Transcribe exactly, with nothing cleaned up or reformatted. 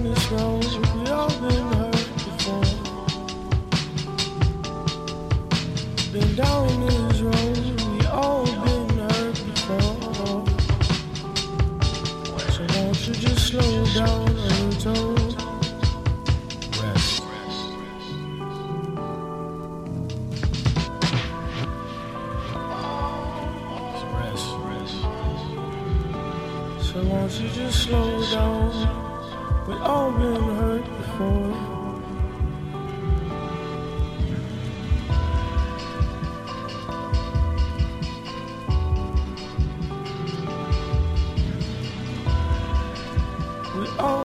this road, we all been hurt before. Been down this road, we all been hurt before. So won't you just slow down a little? Rest. Rest, rest. So won't you just slow down? We all been hurt before. We all